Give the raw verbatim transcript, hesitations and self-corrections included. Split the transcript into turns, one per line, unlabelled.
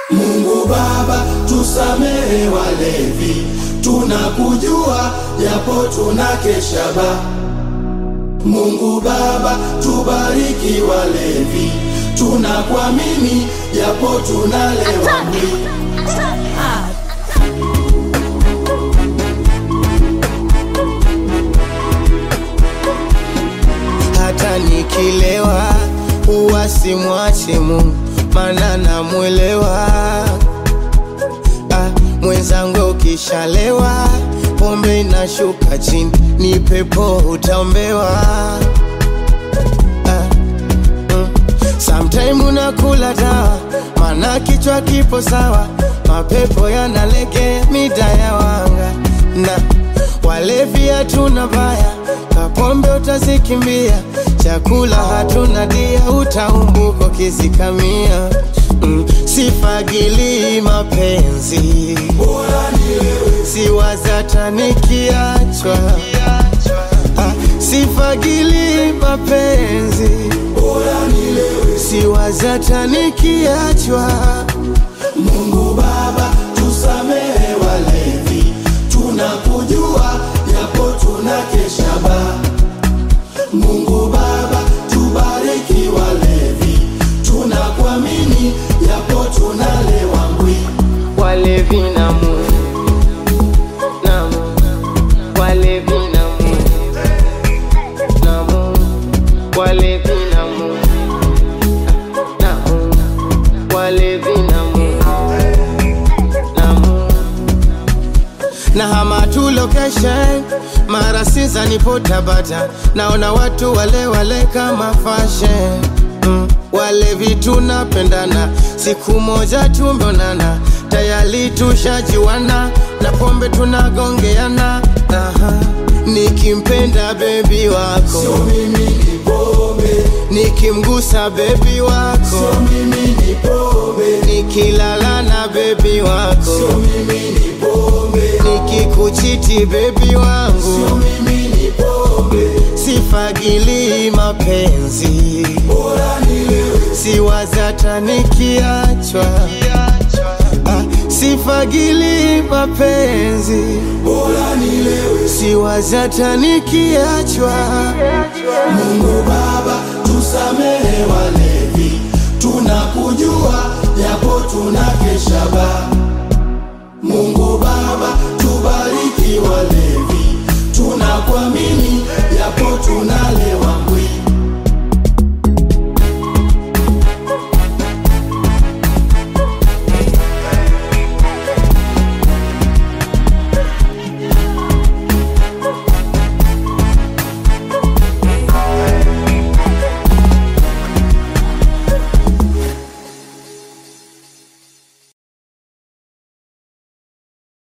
Mungu Baba tusamehe walevi, tunakujua japo tunakesha ba. Mungu Baba tubariki walevi, tunakuamini japo tunalewa mwili.
Hata nikilewa huwa simwachi Mungu, maana namuelewa. Ah, mwenzangu ukishalewa pombe inashuka chini, ni pepo utambewa. Ah, mm. Sometime unakula dawa, maana kichwa kipo sawa, mapepo yanalegea mida ya wanga. Na walevi hatuna baya, kapombe utazikimbia, chakula hatuna dia, utaumbuko kizikamia. Mm, sifagili mapenzi, siwazata nikiachwa. Ah, sifagili mapenzi, siwazata nikiachwa.
Mungu Baba tusamehe walevi, tunakujua japo tunakesha ba. Mungu Baba tubariki walevi, tunakuamini japo tunalewa mbwi.
Walevi na Mungu, na Mungu, walevi na Mungu, na Mungu, walevi na Mungu, na Mungu, walevi na Mungu, na Mungu. Na hama tu location, mara sinza nipo Tabata, naona watu wale wale kama fashion. Mm, walevi tunapendana, siku moja tumeonana, tayari tushajiwana, na pombe tunagongeana. Aha, nikimpenda baby wako,
Sio mimi ni pombe,
nikimgusa baby wako,
sio mimi ni pombe,
nikilala na baby wako,
sio mimi ni pombe,
nikikuchiti baby wangu,
sio mimi ni pombe.
sifagili mapenzi,
Bora nilewe,
siwazata nikiachwa. Ah, sifagili mapenzi,
bora nilewe.
siwazata nikiachwa.
Mungu Baba tusamehe walevi, tunakujua